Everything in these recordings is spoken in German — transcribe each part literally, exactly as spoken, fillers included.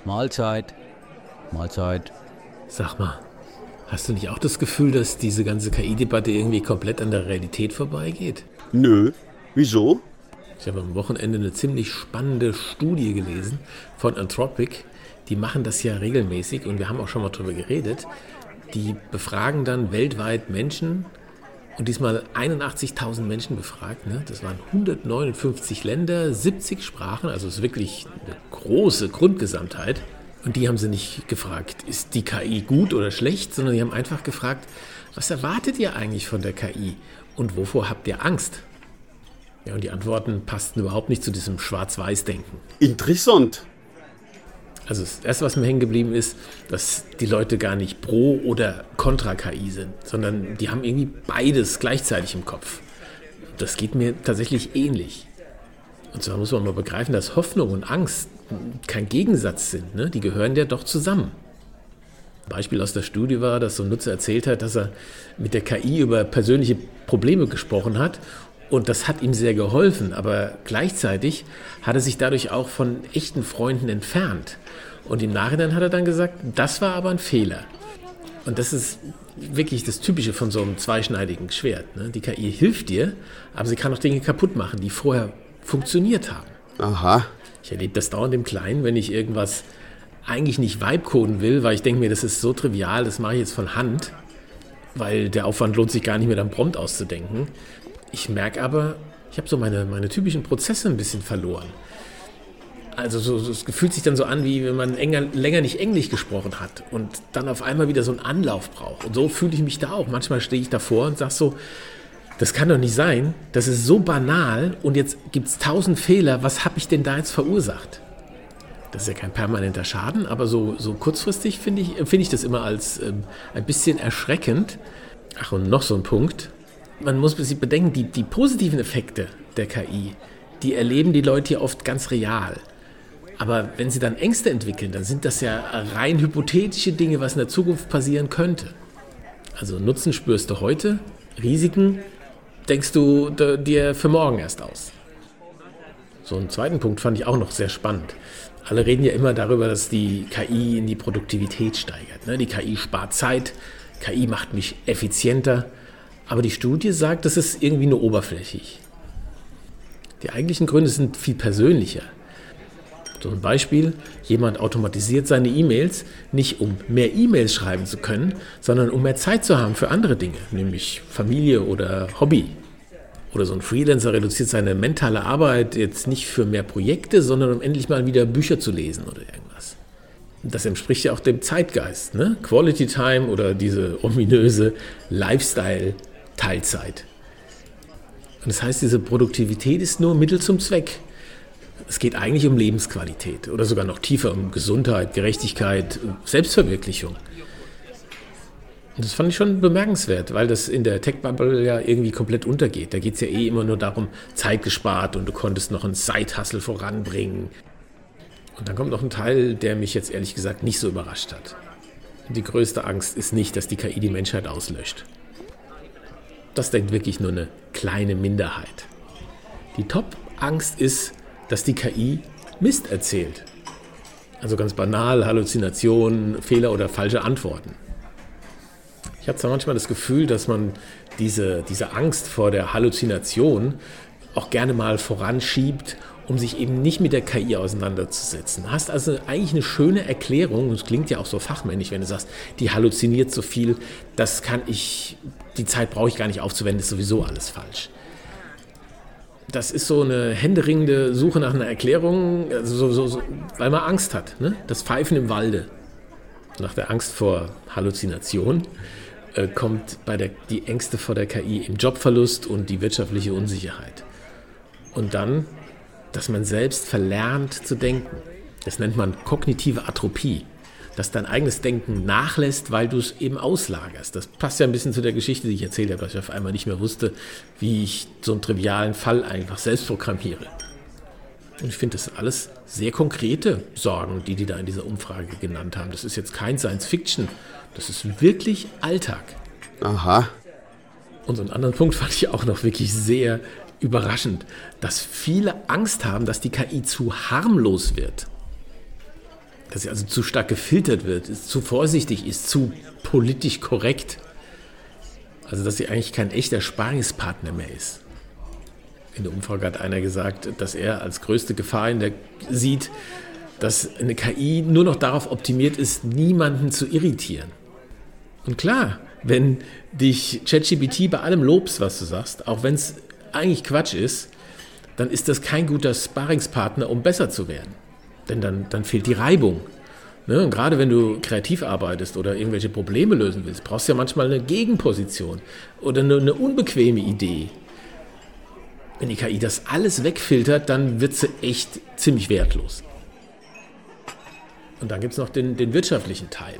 Mahlzeit. Mahlzeit. Sag mal, hast du nicht auch das Gefühl, dass diese ganze K I-Debatte irgendwie komplett an der Realität vorbeigeht? Nö. Wieso? Ich habe am Wochenende eine ziemlich spannende Studie gelesen von Anthropic. Die machen das ja regelmäßig und wir haben auch schon mal drüber geredet. Die befragen dann weltweit Menschen und diesmal einundachtzigtausend Menschen befragt. Ne? Das waren hundertneunundfünfzig Länder, siebzig Sprachen, also es ist wirklich eine große Grundgesamtheit. Und die haben sie nicht gefragt, ist die K I gut oder schlecht, sondern die haben einfach gefragt, was erwartet ihr eigentlich von der K I und wovor habt ihr Angst? Ja, und die Antworten passten überhaupt nicht zu diesem Schwarz-Weiß-Denken. Interessant. Also das Erste, was mir hängen geblieben ist, dass die Leute gar nicht pro oder kontra K I sind, sondern die haben irgendwie beides gleichzeitig im Kopf. Das geht mir tatsächlich ähnlich. Und zwar muss man mal begreifen, dass Hoffnung und Angst kein Gegensatz sind. Ne? Die gehören ja doch zusammen. Ein Beispiel aus der Studie war, dass so ein Nutzer erzählt hat, dass er mit der K I über persönliche Probleme gesprochen hat. Und das hat ihm sehr geholfen, aber gleichzeitig hat er sich dadurch auch von echten Freunden entfernt. Und im Nachhinein hat er dann gesagt, das war aber ein Fehler. Und das ist wirklich das Typische von so einem zweischneidigen Schwert. Ne? Die K I hilft dir, aber sie kann auch Dinge kaputt machen, die vorher funktioniert haben. Aha. Ich erlebe das dauernd im Kleinen, wenn ich irgendwas eigentlich nicht vibe-coden will, weil ich denke mir, das ist so trivial, das mache ich jetzt von Hand, weil der Aufwand lohnt sich gar nicht mehr, dann Prompt auszudenken. Ich merke aber, ich habe so meine, meine typischen Prozesse ein bisschen verloren. Also so, so, es fühlt sich dann so an, wie wenn man enger, länger nicht Englisch gesprochen hat und dann auf einmal wieder so einen Anlauf braucht. Und so fühle ich mich da auch. Manchmal stehe ich davor und sage so, das kann doch nicht sein, das ist so banal und jetzt gibt es tausend Fehler, was habe ich denn da jetzt verursacht? Das ist ja kein permanenter Schaden, aber so, so kurzfristig finde ich, empfinde ich das immer als ähm, ein bisschen erschreckend. Ach, und noch so ein Punkt. Man muss sich bedenken, die, die positiven Effekte der K I, die erleben die Leute ja oft ganz real. Aber wenn sie dann Ängste entwickeln, dann sind das ja rein hypothetische Dinge, was in der Zukunft passieren könnte. Also Nutzen spürst du heute, Risiken denkst du dir für morgen erst aus. So einen zweiten Punkt fand ich auch noch sehr spannend. Alle reden ja immer darüber, dass die K I in die Produktivität steigert. Ne? Die K I spart Zeit, K I macht mich effizienter. Aber die Studie sagt, das ist irgendwie nur oberflächlich. Die eigentlichen Gründe sind viel persönlicher. So ein Beispiel, jemand automatisiert seine E-Mails nicht, um mehr E-Mails schreiben zu können, sondern um mehr Zeit zu haben für andere Dinge, nämlich Familie oder Hobby. Oder so ein Freelancer reduziert seine mentale Arbeit jetzt nicht für mehr Projekte, sondern um endlich mal wieder Bücher zu lesen oder irgendwas. Das entspricht ja auch dem Zeitgeist, ne? Quality Time oder diese ominöse Lifestyle-Teilzeit. Und das heißt, diese Produktivität ist nur Mittel zum Zweck. Es geht eigentlich um Lebensqualität oder sogar noch tiefer um Gesundheit, Gerechtigkeit, Selbstverwirklichung. Und das fand ich schon bemerkenswert, weil das in der Tech-Bubble ja irgendwie komplett untergeht. Da geht es ja eh immer nur darum, Zeit gespart und du konntest noch einen Side-Hustle voranbringen. Und dann kommt noch ein Teil, der mich jetzt ehrlich gesagt nicht so überrascht hat. Die größte Angst ist nicht, dass die K I die Menschheit auslöscht. Das denkt wirklich nur eine kleine Minderheit. Die Top-Angst ist, dass die K I Mist erzählt. Also ganz banal, Halluzinationen, Fehler oder falsche Antworten. Ich habe zwar manchmal das Gefühl, dass man diese, diese Angst vor der Halluzination auch gerne mal voranschiebt, um sich eben nicht mit der K I auseinanderzusetzen. Du hast also eigentlich eine schöne Erklärung, und es klingt ja auch so fachmännisch, wenn du sagst, die halluziniert so viel, das kann ich, die Zeit brauche ich gar nicht aufzuwenden, ist sowieso alles falsch. Das ist so eine händeringende Suche nach einer Erklärung, also so, so, so, weil man Angst hat, ne? Das Pfeifen im Walde. Nach der Angst vor Halluzination äh, kommt bei der, die Ängste vor der K I im Jobverlust und die wirtschaftliche Unsicherheit. Und dann, dass man selbst verlernt zu denken. Das nennt man kognitive Atropie. Dass dein eigenes Denken nachlässt, weil du es eben auslagerst. Das passt ja ein bisschen zu der Geschichte, die ich erzählt habe, dass ich auf einmal nicht mehr wusste, wie ich so einen trivialen Fall einfach selbst programmiere. Und ich finde, das sind alles sehr konkrete Sorgen, die die da in dieser Umfrage genannt haben. Das ist jetzt kein Science-Fiction, das ist wirklich Alltag. Aha. Und so einen anderen Punkt fand ich auch noch wirklich sehr überraschend, dass viele Angst haben, dass die K I zu harmlos wird. dass sie also zu stark gefiltert wird, ist, zu vorsichtig ist, zu politisch korrekt. Also dass sie eigentlich kein echter Sparingspartner mehr ist. In der Umfrage hat einer gesagt, dass er als größte Gefahr in der sieht, dass eine K I nur noch darauf optimiert ist, niemanden zu irritieren. Und klar, wenn dich ChatGPT bei allem lobst, was du sagst, auch wenn es eigentlich Quatsch ist, dann ist das kein guter Sparringspartner, um besser zu werden. Denn dann, dann fehlt die Reibung. Ne? Und gerade wenn du kreativ arbeitest oder irgendwelche Probleme lösen willst, brauchst du ja manchmal eine Gegenposition oder eine, eine unbequeme Idee. Wenn die K I das alles wegfiltert, dann wird sie echt ziemlich wertlos. Und dann gibt es noch den, den wirtschaftlichen Teil.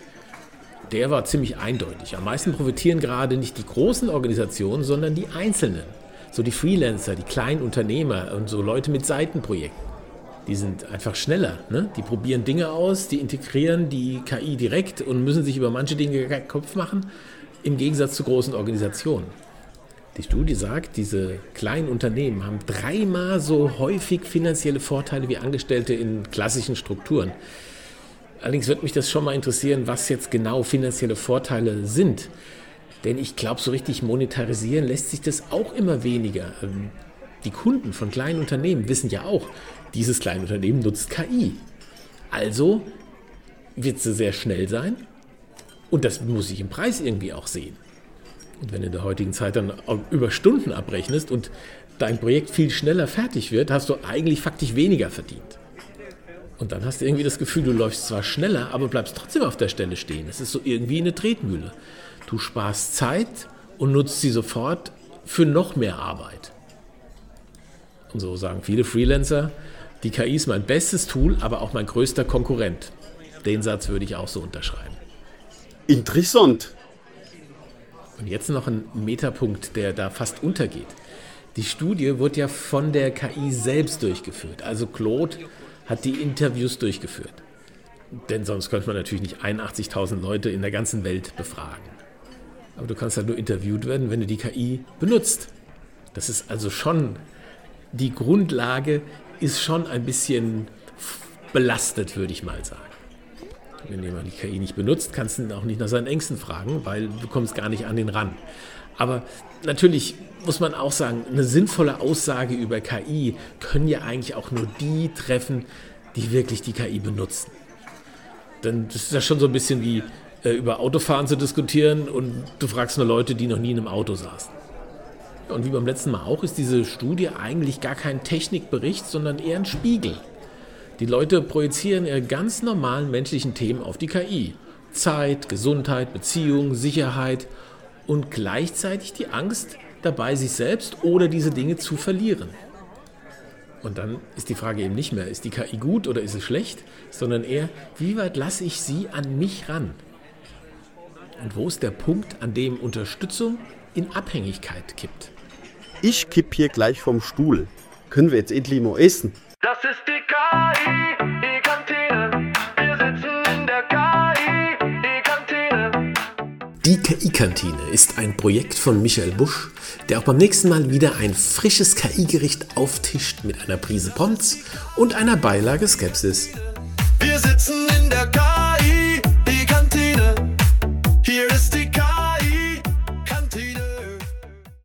Der war ziemlich eindeutig. Am meisten profitieren gerade nicht die großen Organisationen, sondern die Einzelnen. So die Freelancer, die kleinen Unternehmer und so Leute mit Seitenprojekten. Die sind einfach schneller. Ne? Die probieren Dinge aus, die integrieren die K I direkt und müssen sich über manche Dinge keinen Kopf machen, im Gegensatz zu großen Organisationen. Die Studie sagt, diese kleinen Unternehmen haben dreimal so häufig finanzielle Vorteile wie Angestellte in klassischen Strukturen. Allerdings würde mich das schon mal interessieren, was jetzt genau finanzielle Vorteile sind. Denn ich glaube, so richtig monetarisieren lässt sich das auch immer weniger. Die Kunden von kleinen Unternehmen wissen ja auch, dieses kleine Unternehmen nutzt K I. Also wird sie sehr schnell sein und das muss ich im Preis irgendwie auch sehen. Und wenn du in der heutigen Zeit dann über Stunden abrechnest und dein Projekt viel schneller fertig wird, hast du eigentlich faktisch weniger verdient. Und dann hast du irgendwie das Gefühl, du läufst zwar schneller, aber bleibst trotzdem auf der Stelle stehen. Es ist so irgendwie eine Tretmühle. Du sparst Zeit und nutzt sie sofort für noch mehr Arbeit. Und so sagen viele Freelancer, die K I ist mein bestes Tool, aber auch mein größter Konkurrent. Den Satz würde ich auch so unterschreiben. Interessant. Und jetzt noch ein Metapunkt, der da fast untergeht. Die Studie wurde ja von der K I selbst durchgeführt. Also Claude hat die Interviews durchgeführt. Denn sonst könnte man natürlich nicht einundachtzigtausend Leute in der ganzen Welt befragen. Aber du kannst halt nur interviewt werden, wenn du die K I benutzt. Das ist also schon, die Grundlage ist schon ein bisschen belastet, würde ich mal sagen. Wenn jemand die K I nicht benutzt, kannst du ihn auch nicht nach seinen Ängsten fragen, weil du kommst gar nicht an den ran. Aber natürlich muss man auch sagen, eine sinnvolle Aussage über K I können ja eigentlich auch nur die treffen, die wirklich die K I benutzen. Denn das ist ja schon so ein bisschen wie äh, über Autofahren zu diskutieren und du fragst nur Leute, die noch nie in einem Auto saßen. Und wie beim letzten Mal auch, ist diese Studie eigentlich gar kein Technikbericht, sondern eher ein Spiegel. Die Leute projizieren ihre ganz normalen menschlichen Themen auf die K I. Zeit, Gesundheit, Beziehung, Sicherheit und gleichzeitig die Angst dabei, sich selbst oder diese Dinge zu verlieren. Und dann ist die Frage eben nicht mehr, ist die K I gut oder ist sie schlecht, sondern eher, wie weit lasse ich sie an mich ran? Und wo ist der Punkt, an dem Unterstützung in Abhängigkeit kippt? Ich kipp hier gleich vom Stuhl. Können wir jetzt endlich mal essen? Das ist die K I, die Kantine. Wir sitzen in der K I, die Kantine. Die K I-Kantine ist ein Projekt von Michael Busch, der auch beim nächsten Mal wieder ein frisches K I-Gericht auftischt mit einer Prise Pommes und einer Beilage Skepsis. Wir sitzen in der K I.